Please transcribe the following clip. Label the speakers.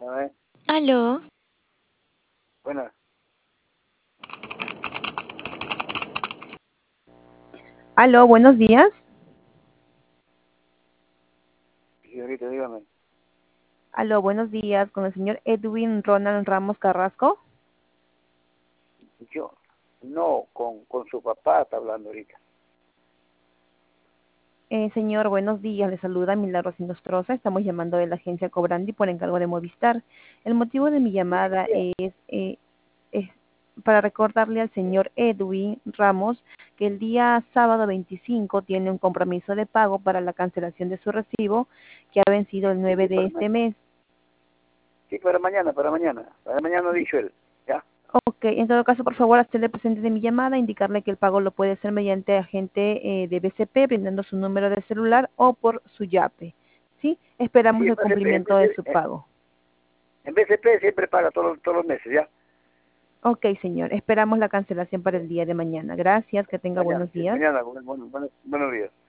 Speaker 1: A ver,
Speaker 2: Aló,
Speaker 1: bueno,
Speaker 3: Aló, buenos días.
Speaker 1: señorita, dígame.
Speaker 3: Aló, buenos días. Con el señor Edwin Ronald Ramos Carrasco.
Speaker 1: Yo, no, con su papá está hablando ahorita.
Speaker 3: Señor, buenos días. Le saluda Milagros Inostroza. Estamos llamando de la agencia Cobrandi por encargo de Movistar. El motivo de mi llamada es para recordarle al señor Edwin Ramos que el día sábado 25 tiene un compromiso de pago para la cancelación de su recibo que ha vencido el
Speaker 1: Sí,
Speaker 3: 9
Speaker 1: sí,
Speaker 3: de este mes.
Speaker 1: sí, para mañana, para mañana. Para mañana ha dicho él, ¿ya?
Speaker 3: Ok, en todo caso, por favor, hacerle presente de mi llamada, indicarle que el pago lo puede hacer mediante agente de BCP, brindando su número de celular o por su YAPE. ¿Sí?
Speaker 1: Sí,
Speaker 3: Esperamos el cumplimiento de su pago.
Speaker 1: En BCP siempre paga todos los meses, ¿ya?
Speaker 3: Ok, señor, esperamos la cancelación para el día de mañana. Gracias, que tenga
Speaker 1: Mañana,
Speaker 3: buenos
Speaker 1: sí,
Speaker 3: días.
Speaker 1: mañana, buenos días.